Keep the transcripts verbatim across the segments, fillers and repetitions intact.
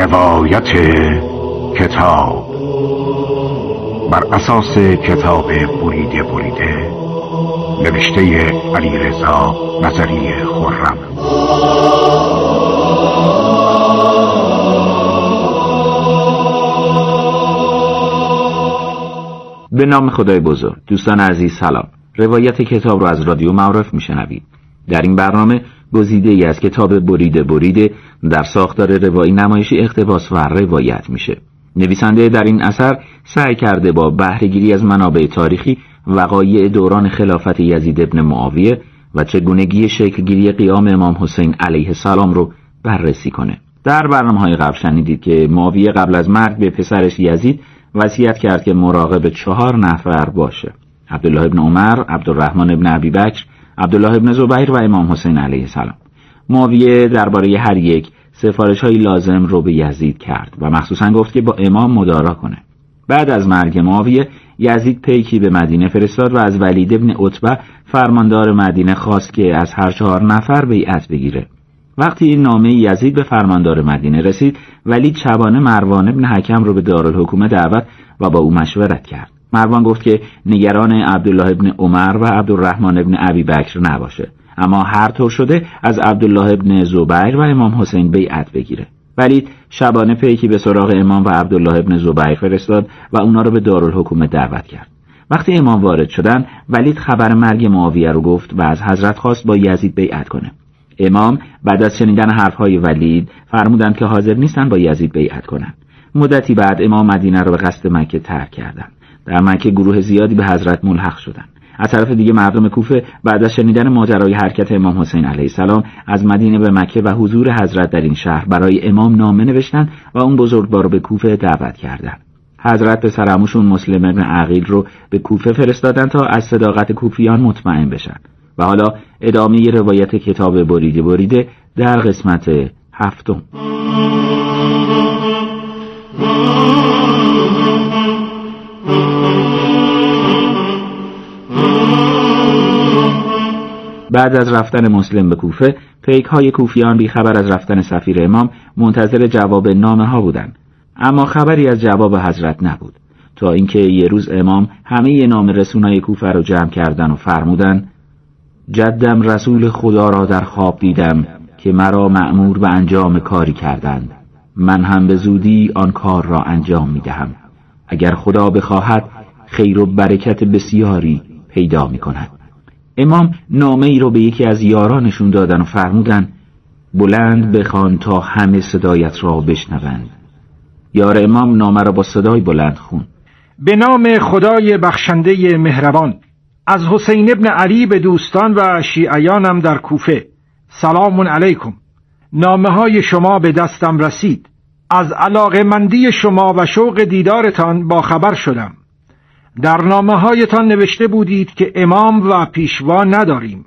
روایت کتاب بر اساس کتاب بریده بریده نوشته علیرضا نظری خرم. به نام خدای بزرگ. دوستان عزیز سلام. روایت کتاب رو از رادیو معارف میشنوید. در این برنامه گزیده ای از کتاب بریده بریده در ساختار روایی نمایشی اقتباس و روایت میشه. نویسنده در این اثر سعی کرده با بهره‌گیری از منابع تاریخی وقایع دوران خلافت یزید ابن معاویه و چگونگی شکلگیری قیام امام حسین علیه السلام رو بررسی کنه. در برنامه‌های قبل شنیدید که معاویه قبل از مرگ به پسرش یزید وصیت کرد که مراقب چهار نفر باشه: عبدالله ابن عمر، عبدالرحمن ابن ابی بکر، عبدالله ابن زبیر و امام حسین علیه السلام. معاویه درباره هر یک سفارش‌های لازم رو به یزید کرد و مخصوصاً گفت که با امام مدارا کنه. بعد از مرگ معاویه، یزید پیکی به مدینه فرستاد و از ولید ابن عتبه فرماندار مدینه خواست که از هر چهار نفر بیعت بگیره. وقتی این نامه یزید به فرماندار مدینه رسید، ولید شبانه مروان ابن حکم رو به دارالحکومه دعوت و با او مشورت کرد. مروان گفت که نگران عبدالله ابن عمر و عبدالرحمن ابن ابی بکر نباشه، اما هر طور شده از عبدالله ابن زبیر و امام حسین بیعت بگیره. ولید شبانه پیکی به سراغ امام و عبدالله ابن زبیر فرستاد و اونا رو به دارالحکومه دعوت کرد. وقتی امام وارد شدن، ولید خبر مرگ معاویه رو گفت و از حضرت خواست با یزید بیعت کنه. امام بعد از شنیدن حرفهای ولید فرمودند که حاضر نیستن با یزید بیعت کنن. مدتی بعد امام مدینه رو به قصد مکه ترک کردند. در مکه گروه زیادی به حضرت ملحق شدند. از طرف دیگه مردم کوفه بعد از شنیدن ماجرای حرکت امام حسین علیه السلام از مدینه به مکه و حضور حضرت در این شهر برای امام نامه نوشتند و اون بزرگوار رو به کوفه دعوت کردند. حضرت پسر عموشون مسلم ابن عقیل رو به کوفه فرستادن تا از صداقت کوفیان مطمئن بشن. و حالا ادامه روایت کتاب بریده بریده در قسمت هفتم. بعد از رفتن مسلم به کوفه، پیک های کوفیان بی خبر از رفتن سفیر امام منتظر جواب نامه ها بودند، اما خبری از جواب حضرت نبود، تا اینکه یه روز امام همه نامه رسونای کوفه رو جمع کردن و فرمودن: جدم رسول خدا را در خواب دیدم که مرا مأمور به انجام کاری کردند. من هم به زودی آن کار را انجام می دهم. اگر خدا بخواهد خیر و برکت بسیاری پیدا می کند. امام نامه ای رو به یکی از یارانشون دادن و فرمودن: بلند بخوان تا همه صدایت را بشنوند. یار امام نامه را با صدای بلند خون: به نام خدای بخشنده مهربان، از حسین ابن علی به دوستان و شیعیانم در کوفه، سلام علیکم. نامه های شما به دستم رسید. از علاقه‌مندی شما و شوق دیدارتان با خبر شدم. در نامه هایتان نوشته بودید که امام و پیشوا نداریم.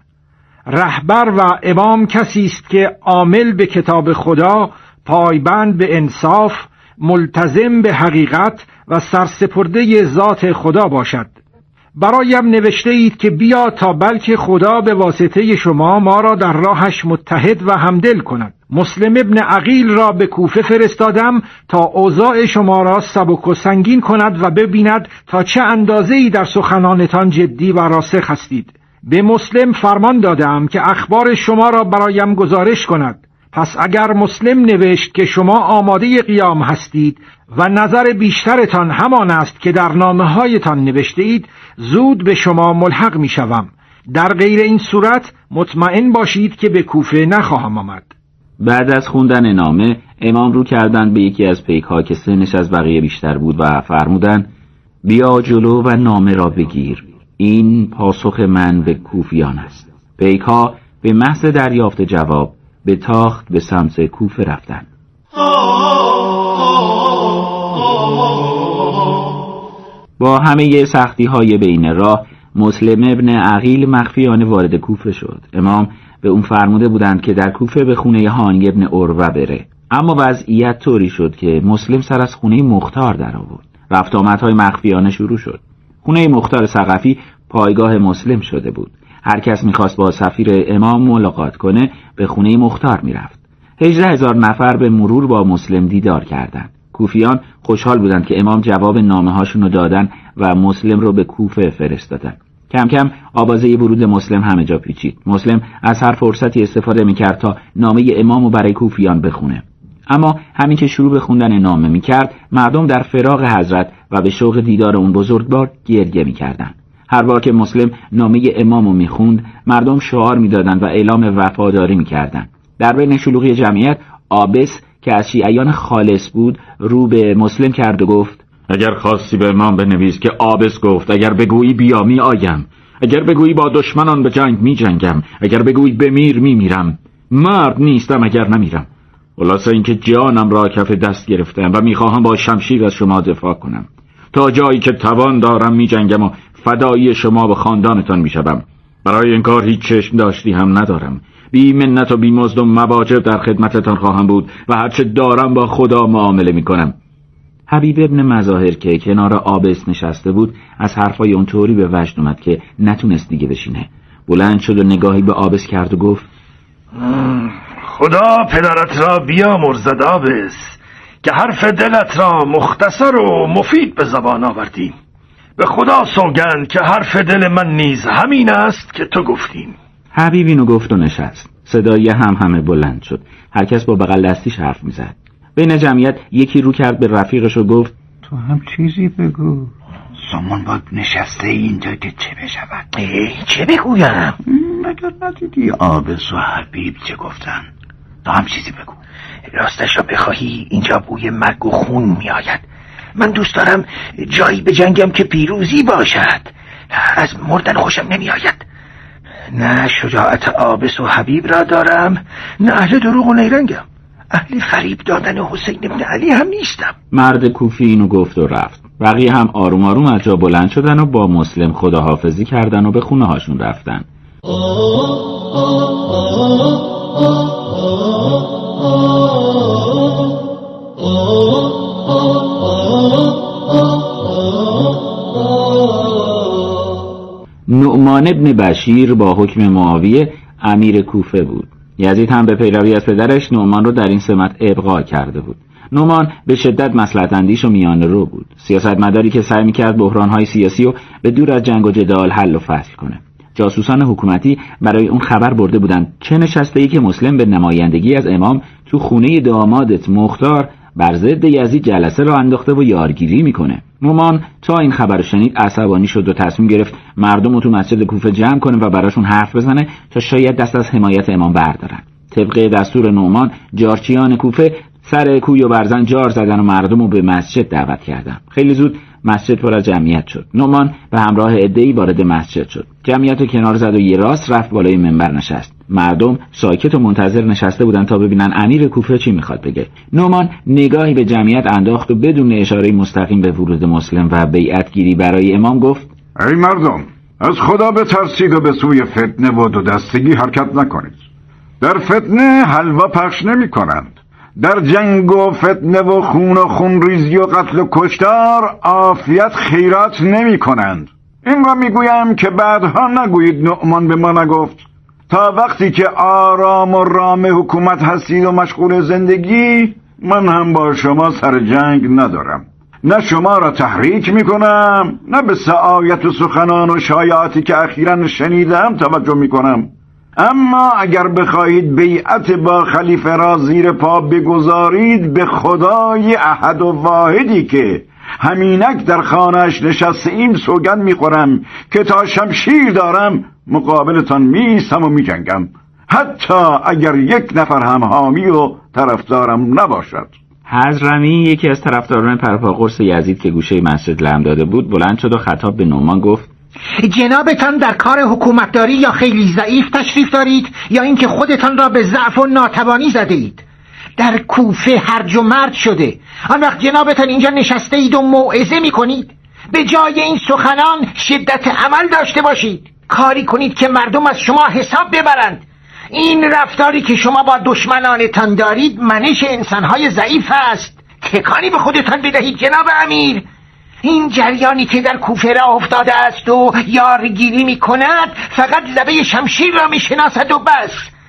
رهبر و امام کسی است که عامل به کتاب خدا، پایبند به انصاف، ملتزم به حقیقت و سرسپرده ذات خدا باشد. برایم نوشته اید که بیا تا بلکه خدا به واسطه شما ما را در راهش متحد و همدل کند. مسلم ابن عقیل را به کوفه فرستادم تا اوضاع شما را سبک و سنگین کند و ببیند تا چه اندازه‌ای در سخنانتان جدی و راسخ هستید. به مسلم فرمان دادم که اخبار شما را برایم گزارش کند. پس اگر مسلم نوشت که شما آماده قیام هستید و نظر بیشترتان همان است که در نامه هایتان نوشته اید، زود به شما ملحق می شوم. در غیر این صورت مطمئن باشید که به کوفه نخواهم آمد. بعد از خوندن نامه، امام رو کردند به یکی از پیک ها که سنش از بقیه بیشتر بود و فرمودند: بیا جلو و نامه را بگیر. این پاسخ من به کوفیان است. پیک ها به محض دریافت جواب به تاخت به سمت کوفه رفتند. با همه سختی های بین راه، مسلم ابن عقیل مخفیانه وارد کوفه شد. امام به اون فرموده بودند که در کوفه به خونه هانی ابن عروه بره، اما وضعیت طوری شد که مسلم سر از خونه مختار در آورد. رفت آمدهای مخفیانه شروع شد. خونه مختار ثقفی پایگاه مسلم شده بود. هر کس میخواست با سفیر امام ملاقات کنه به خونه مختار میرفت. هجده هزار نفر به مرور با مسلم دیدار کردند. کوفیان خوشحال بودند که امام جواب نامه هاشون رو دادن و مسلم رو به کوفه فرستادن. کم کم آوازه ورود مسلم همه جا پیچید. مسلم از هر فرصتی استفاده میکرد تا نامه امام رو برای کوفیان بخونه. اما همین که شروع به خوندن نامه میکرد، مردم در فراق حضرت و به شوق دیدار اون بزرگوار گریه میکردند. هر بار که مسلم نامه امام رو میخوند، مردم شعار میدادند و اعلام وفاداری میکردند. در بین شلوغی جمعیت، عابس که از شیعیان خالص بود رو به مسلم کرد و گفت: اگر خواستی به امام بنویس که عابس گفت اگر بگویی بیا می آیم، اگر بگویی با دشمنان به جنگ می جنگم، اگر بگویی بمیر می میرم، مرد نیستم اگر نمیرم. خلاصه اینکه جانم را کف دست گرفتم و میخواهم با شمشیر از شما دفاع کنم. تا جایی که توان دارم می جنگم و فدایی شما به خاندانتان می شدم. برای این کار هیچ چشم داشتی هم ندارم. بی منت و بی مزد و مواجب در خدمتتان خواهم بود و هرچه دارم با خدا معامله می کنم. حبیب ابن مظاهر که کنار عابس نشسته بود از حرفای اون طوری به وجد اومد که نتونست دیگه بشینه. بلند شد و نگاهی به عابس کرد و گفت: خدا پدرت را بیامرزد عابس که حرف دلت را مختصر و مفید به زبان آوردی. به خدا سوگند که حرف دل من نیز همین است که تو گفتیم. حبیب اینو گفت و نشست. صدای هم همه بلند شد. هر کس با بغل دستیش حرف میزد. بین جمعیت یکی رو کرد به رفیقش و گفت: تو هم چیزی بگو. سامان باید نشسته اینجا که چه بشود؟ چه بگویم؟ مگر ندیدی عابس و حبیب چه گفتن؟ تو هم چیزی بگو. راستش را بخواهی اینجا بوی مرگ و خون می آید. من دوست دارم جایی به جنگم که پیروزی باشد. از مردن خوشم نمی آید. نه شجاعت عابس و حبیب را دارم، نه اهل دروغ و نیرنگم. اهل فریب دادن حسین ابن علی هم نیستم. مرد کوفی اینو گفت و رفت. بقیه هم آروم آروم از جا بلند شدن و با مسلم خداحافظی کردن و به خونه هاشون رفتن. نعمان ابن بشیر با حکم معاویه امیر کوفه بود. یزید هم به پیروی از پدرش نعمان رو در این سمت ابقا کرده بود. نعمان به شدت مصلحت اندیش و میانه رو بود. سیاستمداری که سعی می‌کرد بحران‌های سیاسی رو به دور از جنگ و جدال حل و فصل کنه. جاسوسان حکومتی برای اون خبر برده بودند چه نشسته‌ای که مسلم به نمایندگی از امام تو خونه دامادت مختار بر ضد یزید جلسه را انداخته و یارگیری میکنه. نعمان تا این خبر شنید عصبانی شد و تصمیم گرفت مردم رو تو مسجد کوفه جمع کنه و براشون حرف بزنه تا شاید دست از حمایت امام بردارن. طبق دستور نعمان جارچیان کوفه سر کوی و برزن جار زدن و مردم رو به مسجد دعوت کردن. خیلی زود مسجد پر از جمعیت شد. نعمان به همراه عده‌ای وارد مسجد شد. جمعیت رو کنار زد و یه راست رفت بالای منبر نشست. مردم ساکت و منتظر نشسته بودن تا ببینن امیر کوفه چی میخواد بگه. نعمان نگاهی به جمعیت انداخت و بدون اشاره مستقیم به ورود مسلم و بیعت گیری برای امام گفت: ای مردم، از خدا بترسید و به سوی فتنه و دو دستگی حرکت نکنید. در فتنه حلوا پخش نمی کنند. در جنگ و فتنه و خون و خونریزی و قتل و کشتار عافیت خیرات نمی کنند. این را می گویم که بعدها نگویید نعمان به ما نگفت. تا وقتی که آرام و رام حکومت هستید و مشغول زندگی، من هم با شما سر جنگ ندارم. نه شما را تحریک می کنم، نه به سعایت و سخنان و شایعاتی که اخیراً شنیدم توجه می کنم. اما اگر بخواهید بیعت با خلیفه را زیر پا بگذارید، به خدای احد و واحدی که همینک در خانه‌اش نشسته این سوگند میخورم که تا شمشیر دارم مقابلتان میستم و میجنگم، حتی اگر یک نفر هم حامی و طرفدارم نباشد. حضرمی یکی از طرفداران پرپاقرص یزید که گوشه مسجد لم داده بود بلند شد و خطاب به نعمان گفت: جنابتان در کار حکومتداری یا خیلی ضعیف تشریف دارید یا اینکه خودتان را به ضعف و ناتوانی زده اید. در کوفه هرج و مرج شده. آن وقت جنابتان اینجا نشسته اید و موعظه می کنید. به جای این سخنان شدت عمل داشته باشید. کاری کنید که مردم از شما حساب ببرند. این رفتاری که شما با دشمنانتان دارید منش انسانهای ضعیف است. تکانی به خودتان بدهید جناب امیر. این جریانی که در کوفه را افتاده است و یارگیری می کند فقط لبه شمشیر را می شناسد و بس.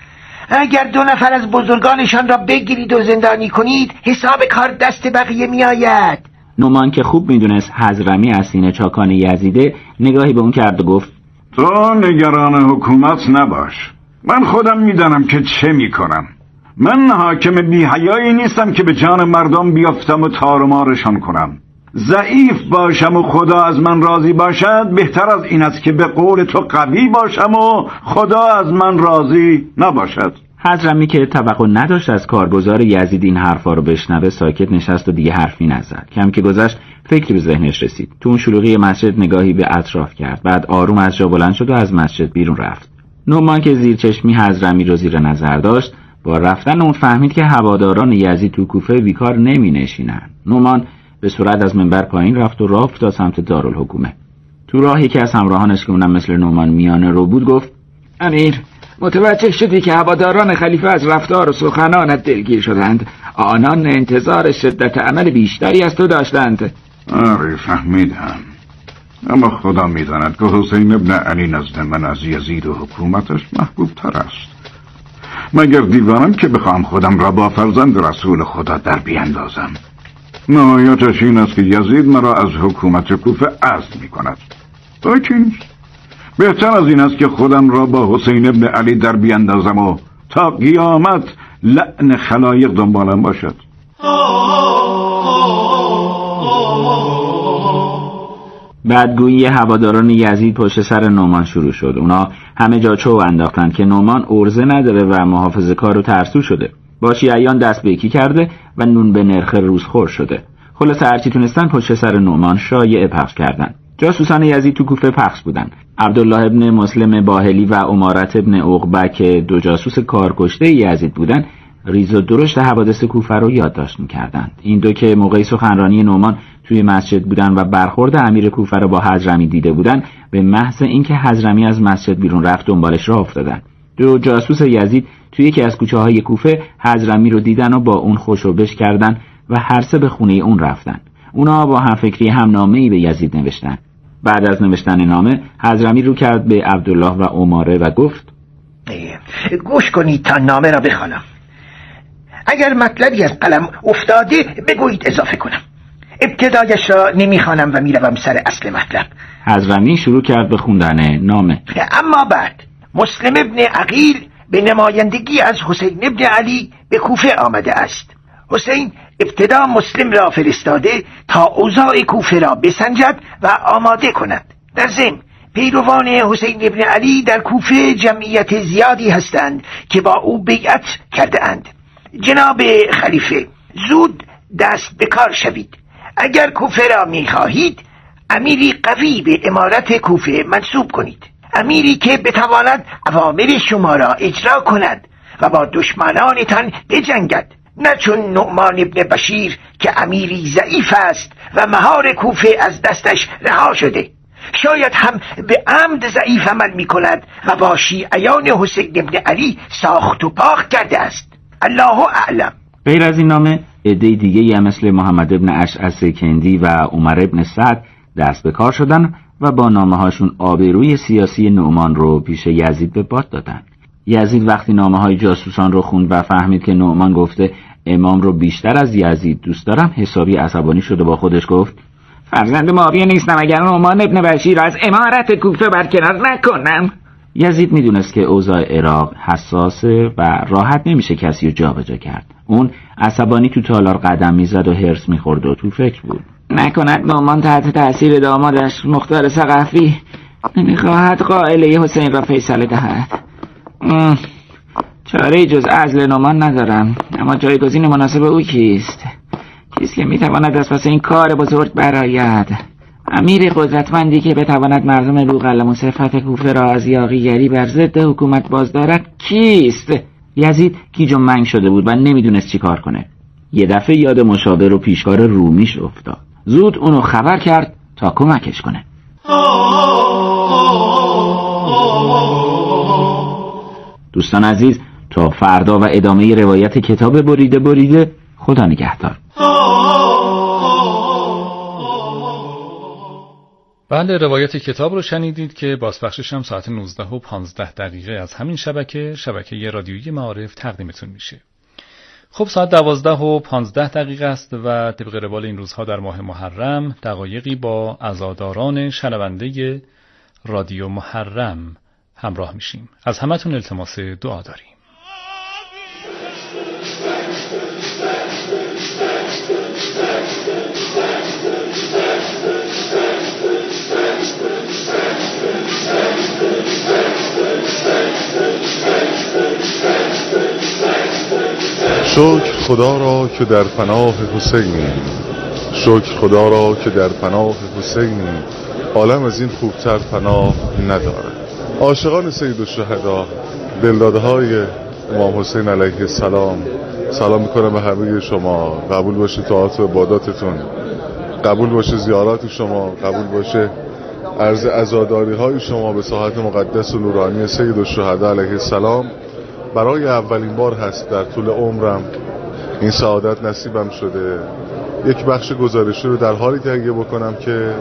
اگر دو نفر از بزرگانشان را بگیرید و زندانی کنید حساب کار دست بقیه می آید. نومان که خوب میدونست حضرمی از سینه چاکان یزیده نگاهی به اون کرد و گفت تو نگران حکومت نباش، من خودم میدانم که چه میکنم. من حاکم بی‌حیایی نیستم که به جان مردم بیافتم و تار و مارشان کنم. ضعیف باشم و خدا از من راضی باشد بهتر از این است که به قول تو قوی باشم و خدا از من راضی نباشد. حضرمی که توقع نداشت از کارگزار یزید این حرفا رو بشنوه ساکت نشست و دیگه حرفی نزد. کم که گذشت فکری به ذهنش رسید. تو اون شلوغی مسجد نگاهی به اطراف کرد. بعد آروم از جا بلند شد و از مسجد بیرون رفت. نومان که زیر چشمی حضرمی رو زیر نظر داشت با رفتن اون فهمید که هواداران یزید تو کوفه بیکار نمی نشینن. نومان به سرعت از منبر پایین رفت و راه افتاد سمت دارالحکومه. تو راه یکی از همراهانش که اونم مثل نومان میانه رو بود گفت امیر، متوجه شدی که هواداران خلیفه از رفتار و سخنانت دلگیر شدند؟ آنان انتظار شدت عمل بیشتری از تو داشتند. آره فهمیدم، اما خدا میداند که حسین ابن علی نزد من از یزید و حکومتش محبوب تر است. مگر دیوانم که بخوام خودم را با فرزند رسول خدا در بیاندازم؟ نهایتش این است که یزید مرا از حکومت کوفه عزل می کند. لیکن بهتر از این است که خودم را با حسین ابن علی در بیاندازم و تا قیامت لعن خلایق دنبالم باشد. بدگویی هواداران یزید پشت سر نومان شروع شد. اونا همه جا چو انداختند که نومان ارزه نداره و محافظه کار و ترسو شده. با شیعیان دست به یکی کرده و نون به نرخ روزخور شده. خلاصه هرچی تونستن پشت سر نومان شایعه پخش کردن. جاسوسان یزید تو کوفه پخش بودن. عبدالله ابن مسلم باهلی و امارت ابن عقبه که دو جاسوس کارکشته یزید بودن ریز و درشت حوادث کوفه رو یادداشت می‌کردند. این دو که موقع سخنرانی نومان توی مسجد بودن و برخورد امیر کوفه رو با حضرمی دیده بودن به محض اینکه حضرمی از مسجد بیرون رفت دنبالش راه افتادن. دو جاسوس یزید توی یکی از کوچه‌های کوفه حضرمی رو دیدن و با اون خوشوبش کردن و هر سه به خونه اون رفتن. اونا با هم فکری هم نامه‌ای به یزید نوشتن. بعد از نوشتن نامه حضرمی رو کرد به عبدالله و عماره و گفت گوش کنید تا نامه را بخوانم. اگر مطلبی از قلم افتاده بگویید اضافه کنم. ابتدایش را نمیخوانم و میروم سر اصل مطلب. حضرمی شروع کرد به خوندن نامه. اما بعد مسلم ابن عقیل به نمایندگی از حسین ابن علی به کوفه آمده است. حسین ابتدا مسلم را فرستاده تا اوضاع کوفه را بسنجد و آماده کند. در ضمن پیروان حسین ابن علی در کوفه جمعیت زیادی هستند که با او بیعت کرده اند. جناب خلیفه، زود دست به کار شوید. اگر کوفه را می خواهید امیری قوی به امارت کوفه منصوب کنید، امیری که بتواند اوامر شما را اجرا کند و با دشمنانتان بجنگد، نه چون نعمان ابن بشیر که امیری ضعیف است و مهار کوفه از دستش رها شده. شاید هم به عمد ضعیف عمل می کند و با شیعیان حسین ابن علی ساخت و پاخت کرده است. الله اعلم. غیر از این نامه عده دیگه هم مثل محمد ابن اشعث کندی و عمر ابن سعد دست به کار شدن و با نامه هاشون آبروی سیاسی نعمان رو پیش یزید به باد دادن. یزید وقتی نامه های جاسوسان رو خوند و فهمید که نعمان گفته امام رو بیشتر از یزید دوست دارم حسابی عصبانی شده با خودش گفت فرزند معاویه نیستم اگر نعمان ابن بشیر از امارت کوفه برکنار نکنم. یزید میدونست که اوضاع عراق حساسه و راحت نمیشه کسی رو جا به جا کرد. اون عصبانی تو تالار قدم میزد و هرس میخورد و تو فکر بود. نکند نعمان تحت تأثیر دامادش مختار ثقفی نمیخواهد قائله حسین را فیصله دهد. چاره جز عزل نعمان ندارم، اما جایگزین مناسب او کیست؟ کیست که میتواند از پس این کار بزرگ برآید؟ امیر قدرتمندی که بتواند مردم بوقلمون صفت کوفه را از یاغیگری بر ضد حکومت باز دارد کیست؟ یزید گیج و منگ شده بود و نمیدونست چی کار کنه. یه دفعه یاد مشاور و پیشکار رومیش افتاد. زود اونو خبر کرد تا کمکش کنه. دوستان عزیز، تا فردا و ادامه روایت کتاب بریده بریده. خدا نگهدار. بله، روایت کتاب رو شنیدید که بازپخشش هم ساعت نوزده و پانزده دقیقه از همین شبکه شبکه رادیویی معارف تقدیمتون میشه. خب ساعت دوازده و پانزده دقیقه است و طبق روال این روزها در ماه محرم دقایقی با عزاداران شنونده رادیو محرم همراه میشیم. از همتون التماس دعا داریم. شکر خدا را که در پناه حسینی، شکر خدا را که در پناه حسینی، عالم از این خوبتر پناه نداره. عاشقان سید الشهدا، دلداده های امام حسین علیه السلام، سلام میکنم به همه شما. قبول باشه طاعات و عباداتتون، قبول باشه زیارات شما، قبول باشه عرض عزاداری های شما به ساحت مقدس و نورانی سید الشهدا علیه السلام. برای اولین بار هست در طول عمرم این سعادت نصیبم شده یک بخش گزارشی رو در حالی تهیه بکنم که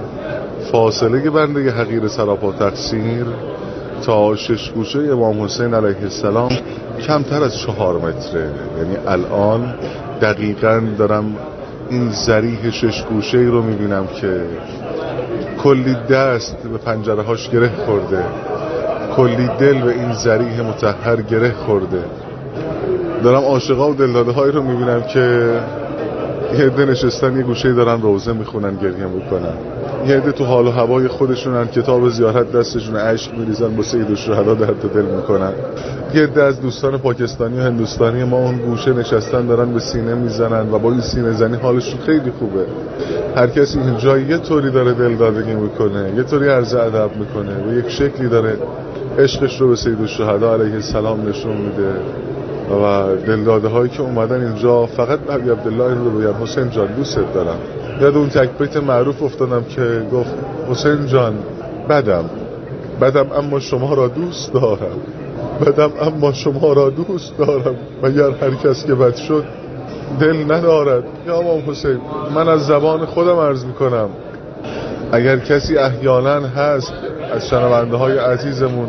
فاصله بنده حقیر سراپا تقصیر تا شش گوشه امام حسین علیه السلام کمتر از چهار متره. یعنی الان دقیقاً دارم این ذریح شش گوشه رو میبینم که کلی دست به پنجره هاش گره خورده، کلی دل به این ذریح مطهر گره خورده. دارم عاشقا و دلداده هایی رو میبینم که یه عده نشستن یه گوشه دارن روزه میخونن، گریه میکنن. یه عده تو حال و هوای خودشونن، کتاب زیارت دستشون، عشق میریزن، با سید الشهدا درد دل میکنن. یه عده از دوستان پاکستانی و هندوستانی ما اون گوشه نشستن دارن به سینه میزنن و با این سینه زنی حالشون خیلی خوبه. هر کسی اینجا یه طوری داره دلدادگی میکنه، یه طوری عرض ادب میکنه و یک شکلی داره عشقش رو به سید الشهدا علیه السلام نشون میده. و دلداده هایی که اومدن اینجا فقط ابی عبدالله این رو بگم حسین جان دوست دارم. یاد اون تکبیت معروف افتادم که گفت حسین جان بدم بدم اما شما را دوست دارم، بدم اما شما را دوست دارم، مگر هر کس که بد شد دل ندارد. یا امام حسین، من از زبان خودم عرض میکنم اگر کسی احیانا هست از شنونده های عزیزمون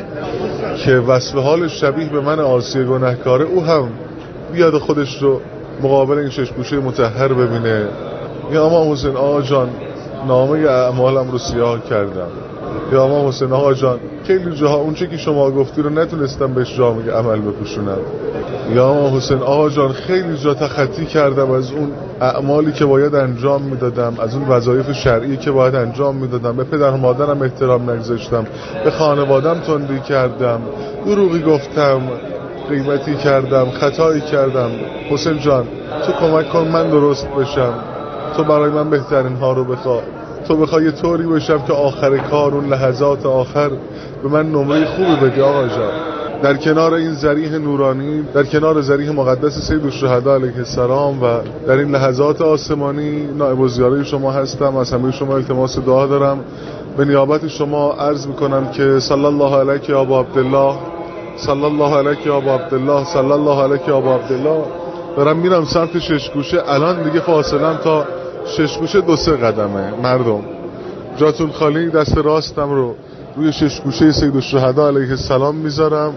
که وصف حال شبیه به من عاصی گناهکاره، او هم بیاد خودش رو مقابل این شش گوشه مطهر ببینه. یا امام حسین آقا جان نامه اعمالم رو سیاه کردم، یا امام حسین آقا جان خیلی جاها اون چه که شما گفتی رو نتونستم بهش جامعه عمل بپوشونم، یا امام حسین آقا جان خیلی جا تخطی کردم از اون اعمالی که باید انجام میدادم، از اون وظایف شرعی که باید انجام میدادم، به پدر و مادرم احترام نگذاشتم، به خانوادم تندی کردم، دروغی گفتم، غیبتی کردم، خطایی کردم. حسین جان تو کمک کن من درست بشم، تو برای من بهترین ها رو بخوا، تو بخوای یه طوری بشم که آخر کار اون لحظات آخر به من نمره خوبی بدی آقا جان. در کنار این ذریح نورانی، در کنار ذریح مقدس سید الشهدا علیه السلام و در این لحظات آسمانی نائب الزیاره شما هستم. از همه شما التماس دعا دارم. به نیابت شما عرض میکنم که صلی الله علیک یا ابا عبدالله، صلی الله علیک یا ابا عبدالله، صلی الله علیک یا ابا عبدالله. دارم میرم سمت شش گوشه. الان دیگه فاصلم تا شش گوشه دو سه قدمه. مردم جاتون خالی، دست راستم رو روی شش گوشه سید الشهدا علیه السلام میذارم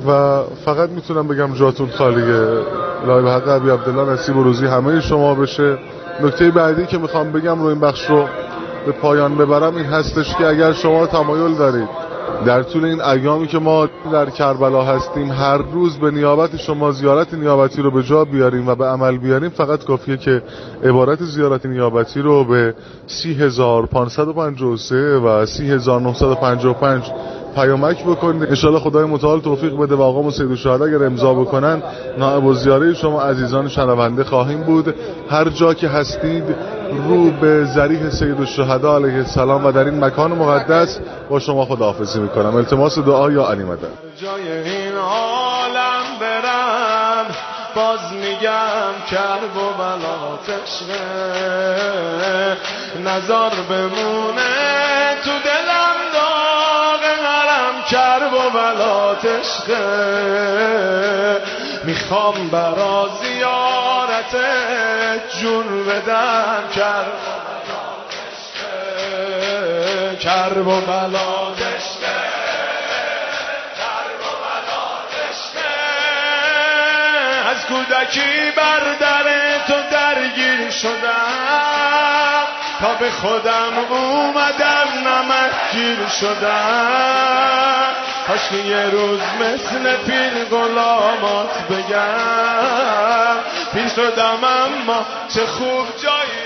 و فقط میتونم بگم جاتون خالیه. الهی به حق ابی عبدالله نصیب و روزی همه شما بشه. نکته بعدی که میخوام بگم رو این بخش رو به پایان ببرم این هستش که اگر شما تمایل دارید در طول این ایامی که ما در کربلا هستیم هر روز به نیابت شما زیارت نیابتی رو به جا بیاریم و به عمل بیاریم، فقط کافیه که عبارت زیارت نیابتی رو به سی هزار و پانصد و پنجاه و سه و سی هزار و نهصد و پنجاه و پنج پیامک بکنید. انشالله خدای متعال توفیق بده و آقا سید الشهدا اگر امضا بکنن نائب الزیاره شما عزیزان شنونده خواهیم بود. هر جا که هستید رو به ذریح سید الشهدا علیه السلام و در این مکان مقدس با شما خداحافظی میکنم. التماس دعا یا علی مدد. جای این عالم برم باز میگم کرب و بلات عشقه، نظر بمونه تو دلم داغ نرم کرب و بلات عشقه. میخوام برا زیارت جون بدم کرب و بلات عشقه، کرب و بلات عشقه، کرب و بلات عشقه. از کودکی بر در تو درگیر شدم، تا به خودم اومدم نمکگیر شدم. کاش که یه روز مثل پیر غلامات بگم پیر شدم اما چه خوب جایی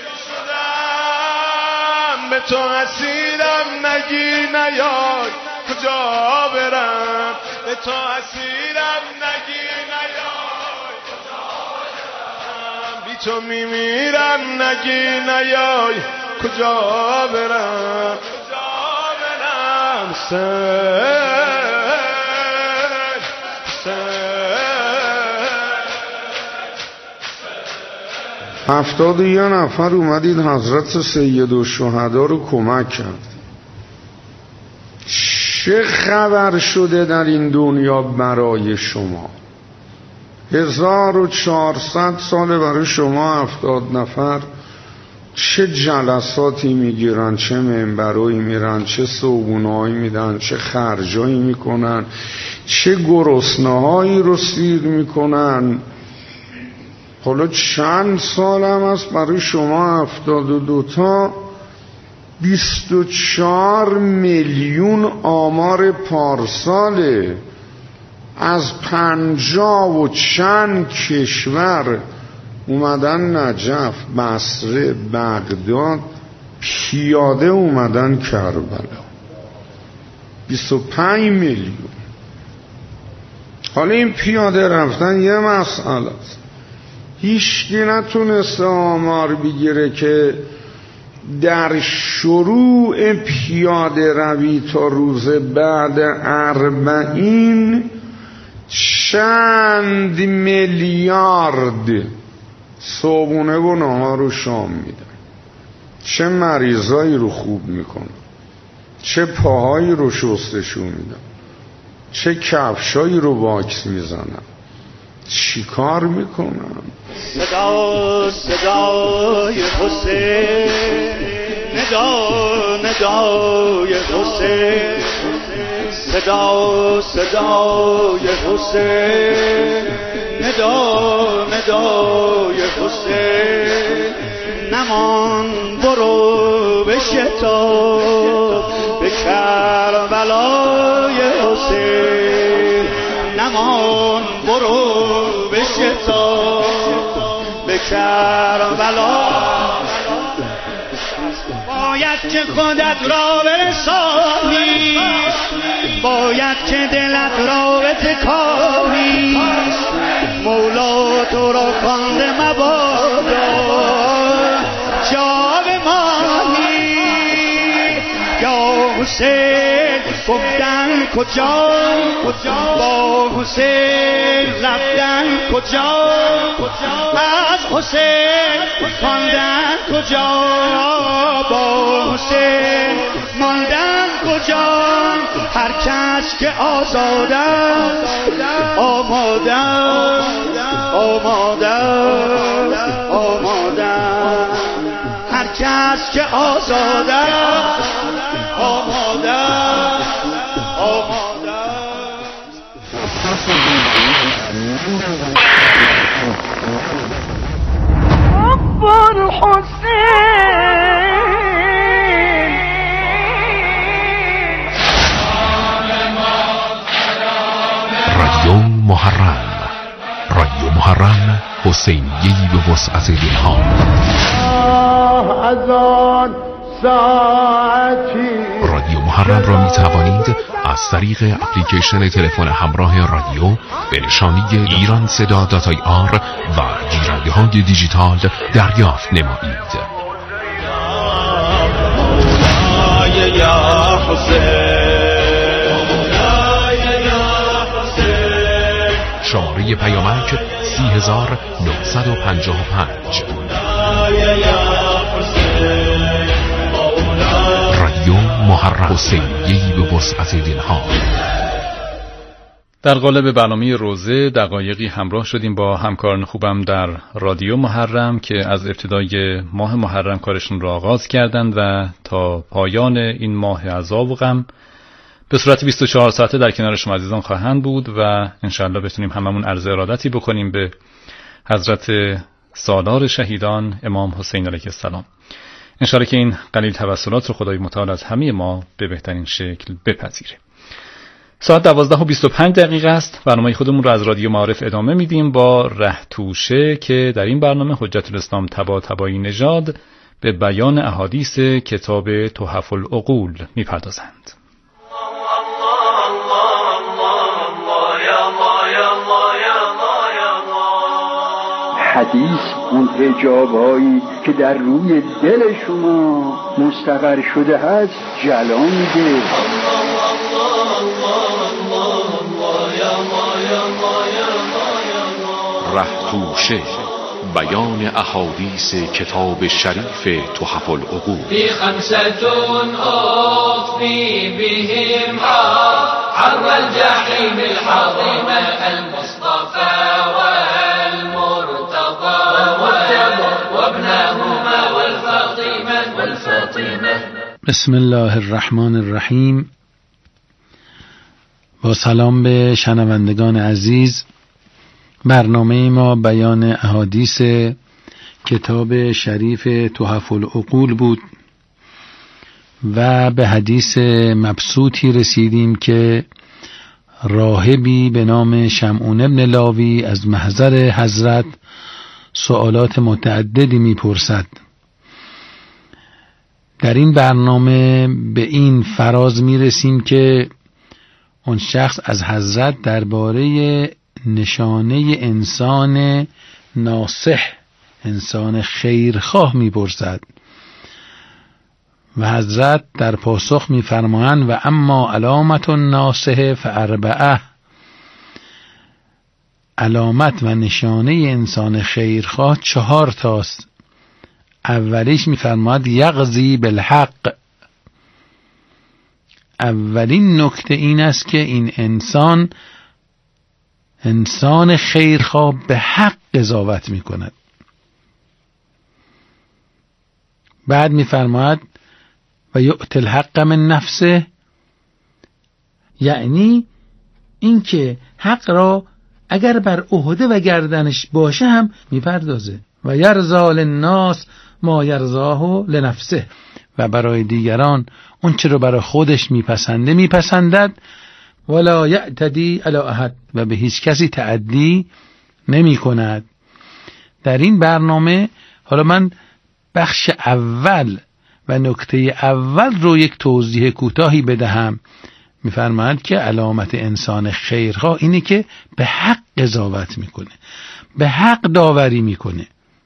شدم. به تو اسیرم نگی نیای کجا برم، به تو اسیرم نگی نیای کجا برم. بی تو میمیرم نگی نیای کجا برم، کجا برم. سر هفتاد و یه نفر اومدید حضرت سید الشهدا رو کمک کرد. چه خبر شده در این دنیا برای شما؟ هزار و چهارصد ساله برای شما هفتاد نفر چه جلساتی میگیرن، چه منبرایی میرن، چه صوبونهایی میدن، چه خرجایی میکنن، چه گرسنه‌هایی رو سیر میکنن. حالا چند سال هم است برای شما هفتاد و دو تا بیست و چهار میلیون آمار پارساله. از پنجاه و چند کشور اومدن نجف، بصره، بغداد، پیاده اومدن کربلا. بیست و پنج میلیون. حالا این پیاده رفتن یه مسئله است. هیچکی نتونسته آمار بگیره که در شروع پیاده روی تا روز بعد اربعین چند میلیارد صبحونه و نهار و شام میدن، چه مریضایی رو خوب میکنن، چه پاهایی رو شستشون میدن، چه کفشایی رو واکس میزنن، چی کار میکنن. صدا صدای حسین، ندا ندای حسین، صدا صدای حسین، ندا ندای حسین. نمان برو به شتاب به کربلای حسین، نمان برو به شتاب به کربلا. باید که خودت را برسانی، باید که دلت را بتکانی. مولا تو را خوانده مبادا جا بمانی. یا حسین گفتن کجا، با حسین رفتن کجا، از حسین خواندن کجا، با حسین ماندن کجا. هر کس که آزاده آماده آماده آماده، هر کس که آزاده آماده آماده. عبر حسین رادیو محرم، رادیو محرم حسینیه‌ای به وسعت دلها. از آن ساعتی رادیو محرم را می توانید از طریق اپلیکیشن تلفن همراه رادیو به نشانی ایران صدا دات آی آر و گیرنده های دیجیتال دریافت نمایید. شماره پیامک سی هزار نهصد و پنجاه و پنج. رادیو محرم حسینیه‌ای به وسعت دلها. در قالب برنامه روزه دقایقی همراه شدیم با همکاران خوبم در رادیو محرم که از ابتدای ماه محرم کارشون را آغاز کردند و تا پایان این ماه عذاب و غم به صورت بیست و چهار ساعته در کنار شما عزیزان خواهند بود و انشاءالله بتونیم هممون عرض ارادتی بکنیم به حضرت سالار شهیدان امام حسین علیه السلام. انشاءالله که این قلیل توسلات رو خدای متعال از همه ما به بهترین شکل بپذیره. ساعت دوازده و بیست و پنج دقیقه است. برنامه خودمون رو از رادیو معارف ادامه میدیم با رهتوشه که در این برنامه حجت الاسلام طباطبایی نژاد به بیان احادیث کتاب تحف العقول میپردازند. حدیث اون حجابایی که در روی دل شما مستقر شده هست جلا میده. رهتوشه، بیان احادیث کتاب شریف تحف العقول. فی خمسة أطفی بهم حر الجحیم الحظیم المصطفى والمرتضى وابنهما والفاطمة والفاطمة. بسم الله الرحمن الرحیم. با سلام به شنوندگان عزیز، برنامه ما بیان احادیث کتاب شریف تحف العقول بود و به حدیث مبسوطی رسیدیم که راهبی به نام شمعون ابن لاوی از محضر حضرت سوالات متعددی میپرسد. در این برنامه به این فراز میرسیم که اون شخص از حضرت درباره نشانه انسان ناصح، انسان خیرخواه میپرسد و حضرت در پاسخ میفرمایند و اما علامت الناصح فاربعه، علامت و نشانه انسان خیرخواه چهار تاست. اولیش میفرماید یغزی بالحق، اولین نکته این است که این انسان انسان خیرخواه به حق قضاوت می کند. بعد می فرماید و یؤتی الحق من نفسه، یعنی اینکه حق را اگر بر عهده و گردنش باشه هم می پردازه. و یرضا للناس ما یرضاه لنفسه، و برای دیگران اون چه رو برای خودش میپسنده میپسندد. ولا یعتدی علی احد، و به هیچ کسی تعدی نمی کند. در این برنامه حالا من بخش اول و نکته اول رو یک توضیح کوتاهی بدهم. میفرماید که علامت انسان خیرخواه اینه که به حق قضاوت میکنه، به حق داوری میکنه.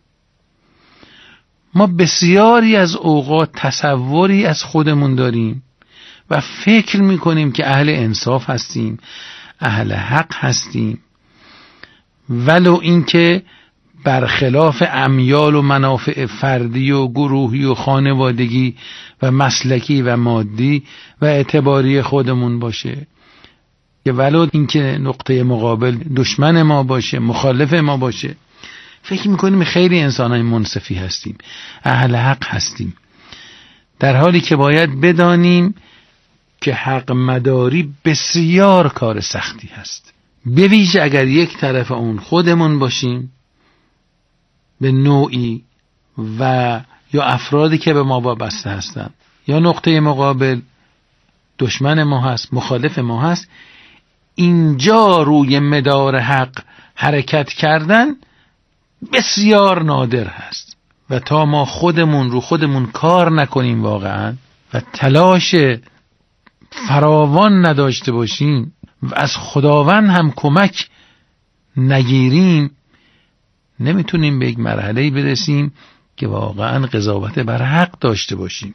ما بسیاری از اوقات تصوری از خودمون داریم و فکر میکنیم که اهل انصاف هستیم، اهل حق هستیم، ولو اینکه برخلاف امیال و منافع فردی و گروهی و خانوادگی و مسلکی و مادی و اعتباری خودمون باشه، که ولو اینکه نقطه مقابل دشمن ما باشه، مخالف ما باشه، فکر میکنیم خیلی انسانای منصفی هستیم، اهل حق هستیم، در حالی که باید بدانیم که حق مداری بسیار کار سختی هست. به ویژه اگر یک طرف اون خودمون باشیم به نوعی، و یا افرادی که به ما وابسته هستن، یا نقطه مقابل دشمن ما هست، مخالف ما هست. اینجا روی مدار حق حرکت کردن بسیار نادر هست و تا ما خودمون رو خودمون کار نکنیم واقعا و تلاش فراوان نداشته باشیم و از خداوند هم کمک نگیریم، نمیتونیم به یک مرحله‌ای برسیم که واقعا قضاوت بر حق داشته باشیم.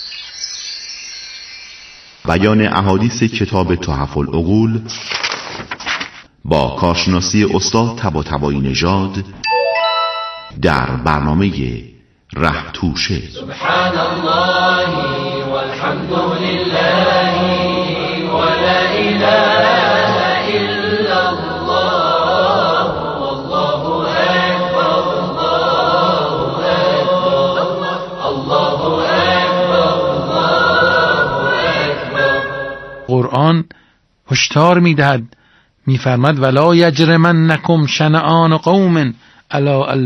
بیان احادیث کتاب تحف العقول با کارشناسی استاد طباطبایی نژاد در برنامه رهتوشه. سبحان الله والحمد لله ولا اله الا قرآن هشدار میدهد، میفرماد ولا یجرمنکم شنآن قوم علی